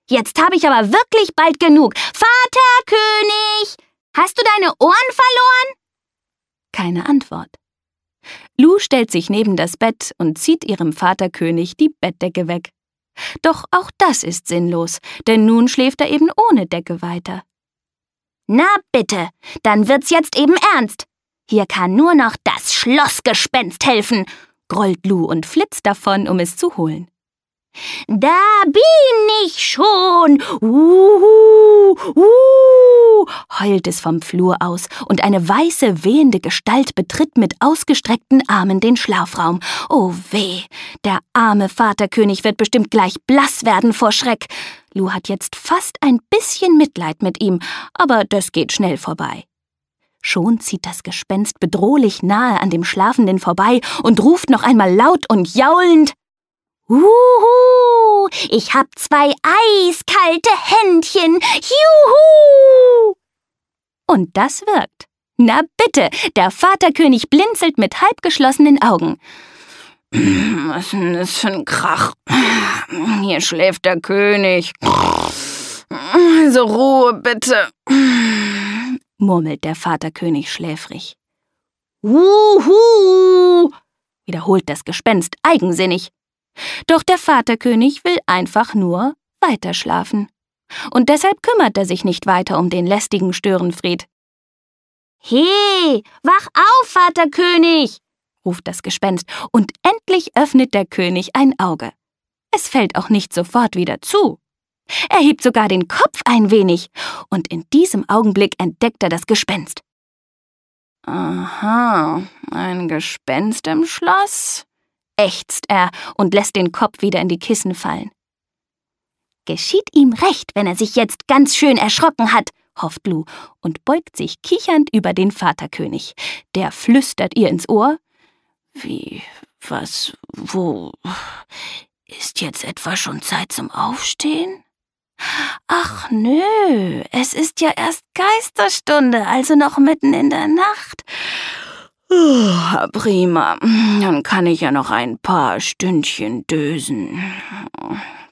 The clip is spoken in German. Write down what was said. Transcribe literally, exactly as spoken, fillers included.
Jetzt habe ich aber wirklich bald genug. Vaterkönig, hast du deine Ohren verloren? Keine Antwort. Lu stellt sich neben das Bett und zieht ihrem Vaterkönig die Bettdecke weg. Doch auch das ist sinnlos, denn nun schläft er eben ohne Decke weiter. Na bitte, dann wird's jetzt eben ernst. Hier kann nur noch das Schlossgespenst helfen, grollt Lu und flitzt davon, um es zu holen. Da bin ich schon! Uhu, uhu, heult es vom Flur aus, und eine weiße, wehende Gestalt betritt mit ausgestreckten Armen den Schlafraum. Oh weh, der arme Vaterkönig wird bestimmt gleich blass werden vor Schreck. Lu hat jetzt fast ein bisschen Mitleid mit ihm, aber das geht schnell vorbei. Schon zieht das Gespenst bedrohlich nahe an dem Schlafenden vorbei und ruft noch einmal laut und jaulend: Uhu, ich hab zwei eiskalte Händchen, juhu! Und das wirkt. Na bitte, der Vaterkönig blinzelt mit halbgeschlossenen Augen. Was ist denn das für ein Krach? Hier schläft der König. Also Ruhe, bitte, murmelt der Vaterkönig schläfrig. Uhu, wiederholt das Gespenst eigensinnig. Doch der Vaterkönig will einfach nur weiterschlafen. Und deshalb kümmert er sich nicht weiter um den lästigen Störenfried. He, wach auf, Vaterkönig, ruft das Gespenst, und endlich öffnet der König ein Auge. Es fällt auch nicht sofort wieder zu. Er hebt sogar den Kopf ein wenig, und in diesem Augenblick entdeckt er das Gespenst. Aha, ein Gespenst im Schloss? Ächzt er und lässt den Kopf wieder in die Kissen fallen. Geschieht ihm recht, wenn er sich jetzt ganz schön erschrocken hat, hofft Lu und beugt sich kichernd über den Vaterkönig. Der flüstert ihr ins Ohr: Wie, was, wo? Ist jetzt etwa schon Zeit zum Aufstehen? Ach nö, es ist ja erst Geisterstunde, also noch mitten in der Nacht. Oh, prima, dann kann ich ja noch ein paar Stündchen dösen.